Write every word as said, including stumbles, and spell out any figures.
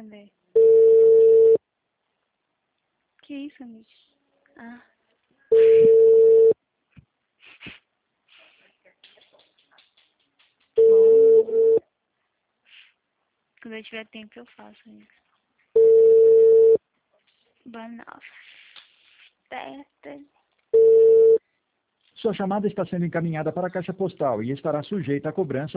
Cadê? Que isso, amigo? Ah. Oh. Quando eu tiver tempo eu faço, amigo. Banal. Sua chamada está sendo encaminhada para a caixa postal e estará sujeita à cobrança